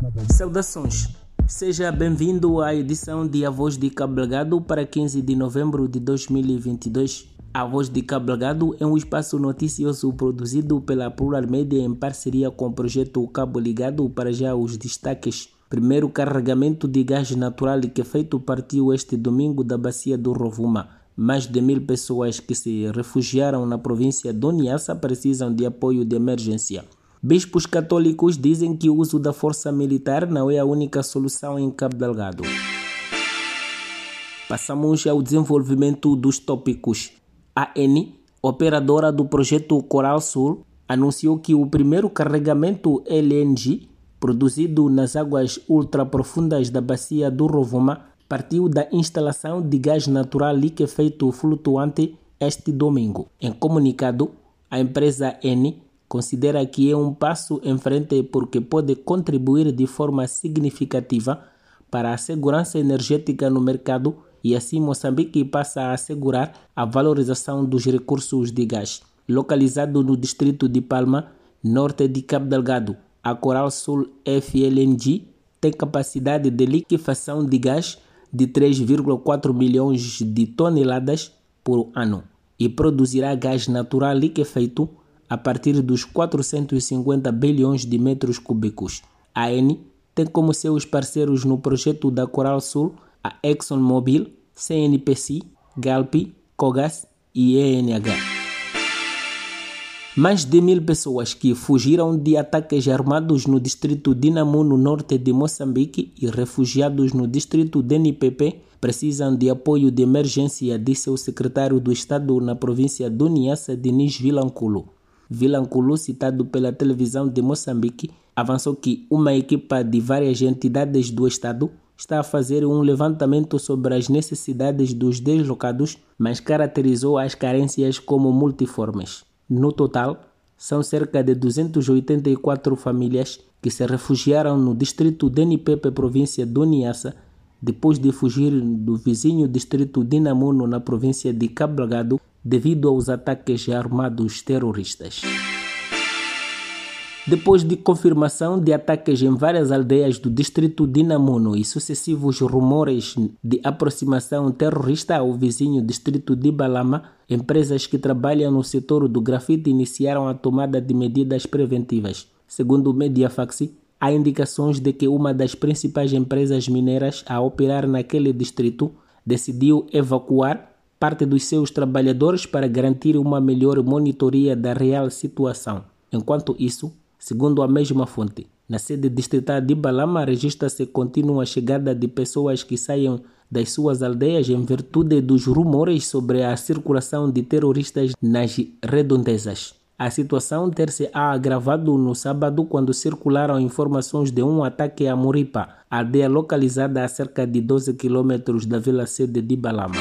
Saudações, seja bem-vindo à edição de A Voz de Cabo Delgado para 15 de novembro de 2022. A Voz de Cabo Delgado é um espaço noticioso produzido pela Plural Media em parceria com o projeto Cabo Ligado. Para já os destaques. Primeiro carregamento de gás natural que feito partiu este domingo da bacia do Rovuma. Mais de 1.000 pessoas que se refugiaram na província de Niassa precisam de apoio de emergência. Bispos católicos dizem que o uso da força militar não é a única solução em Cabo Delgado. Passamos ao desenvolvimento dos tópicos. A Eni, operadora do projeto Coral Sul, anunciou que o primeiro carregamento LNG, produzido nas águas ultraprofundas da bacia do Rovuma, partiu da instalação de gás natural liquefeito flutuante este domingo. Em comunicado, a empresa Eni considera que é um passo em frente porque pode contribuir de forma significativa para a segurança energética no mercado e assim Moçambique passa a assegurar a valorização dos recursos de gás. Localizado no distrito de Palma, norte de Cabo Delgado, a Coral Sul FLNG tem capacidade de liquefação de gás de 3,4 milhões de toneladas por ano e produzirá gás natural liquefeito a partir dos 450 bilhões de metros cúbicos. A Eni tem como seus parceiros no projeto da Coral Sul a ExxonMobil, CNPC, Galp, Cogas e ENH. Mais de 1.000 pessoas que fugiram de ataques armados no distrito de Namu, no norte de Moçambique, e refugiados no distrito de NPP precisam de apoio de emergência, disse o secretário do Estado na província de Niassa, Denis Vilanculo. Vilanculo, citado pela televisão de Moçambique, avançou que uma equipa de várias entidades do Estado está a fazer um levantamento sobre as necessidades dos deslocados, mas caracterizou as carências como multiformes. No total, são cerca de 284 famílias que se refugiaram no distrito de NPP, província de Niassa, depois de fugir do vizinho distrito de Namuno, na província de Cabo Delgado, devido aos ataques armados terroristas. Depois de confirmação de ataques em várias aldeias do distrito de Namuno e sucessivos rumores de aproximação terrorista ao vizinho distrito de Balama, empresas que trabalham no setor do grafite iniciaram a tomada de medidas preventivas. Segundo o Mediafax, há indicações de que uma das principais empresas mineiras a operar naquele distrito decidiu evacuar parte dos seus trabalhadores para garantir uma melhor monitoria da real situação. Enquanto isso, segundo a mesma fonte, na sede distrital de Balama registra-se contínua chegada de pessoas que saiam das suas aldeias em virtude dos rumores sobre a circulação de terroristas nas redondezas. A situação ter-se agravado no sábado quando circularam informações de um ataque a Muripa, aldeia localizada a cerca de 12 km da vila sede de Balama.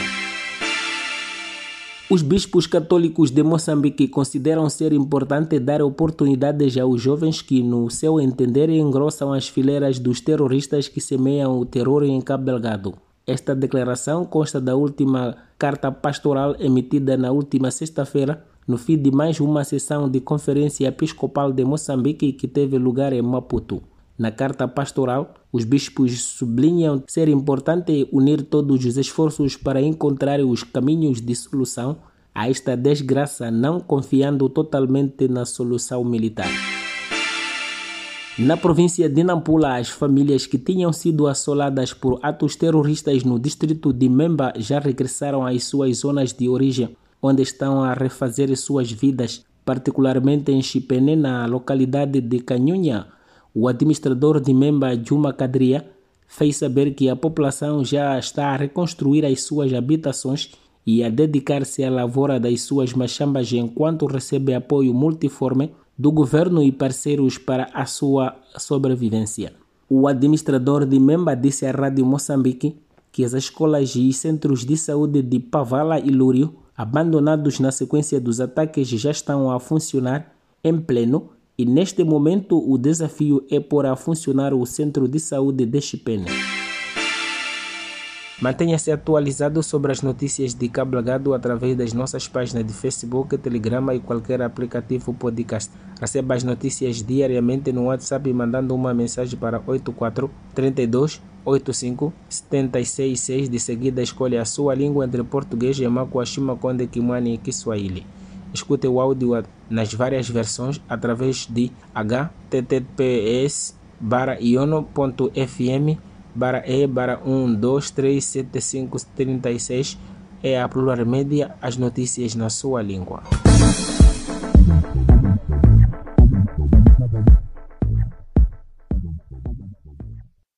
Os bispos católicos de Moçambique consideram ser importante dar oportunidades aos jovens que, no seu entender, engrossam as fileiras dos terroristas que semeiam o terror em Cabo Delgado. Esta declaração consta da última carta pastoral emitida na última sexta-feira, no fim de mais uma sessão de Conferência Episcopal de Moçambique que teve lugar em Maputo. Na carta pastoral, os bispos sublinham ser importante unir todos os esforços para encontrar os caminhos de solução a esta desgraça, não confiando totalmente na solução militar. Na província de Nampula, as famílias que tinham sido assoladas por atos terroristas no distrito de Memba já regressaram às suas zonas de origem, onde estão a refazer suas vidas, particularmente em Chipene, na localidade de Canhunha. O administrador de Memba, Juma Kadria, fez saber que a população já está a reconstruir as suas habitações e a dedicar-se à lavoura das suas machambas enquanto recebe apoio multiforme do governo e parceiros para a sua sobrevivência. O administrador de Memba disse à Rádio Moçambique que as escolas e centros de saúde de Pavala e Lúrio, abandonados na sequência dos ataques, já estão a funcionar em pleno. E neste momento o desafio é pôr a funcionar o Centro de Saúde de Chipene. Mantenha-se atualizado sobre as notícias de Cabo Delgado através das nossas páginas de Facebook, Telegram e qualquer aplicativo podcast. Receba as notícias diariamente no WhatsApp mandando uma mensagem para 84 32 85 766. De seguida, escolha a sua língua entre português, Yamaku, Shimakonde, Kimwani e Kiswahili. Escute o áudio nas várias versões através de https://iono.fm/e/1237536. É a Plural Media, as notícias na sua língua.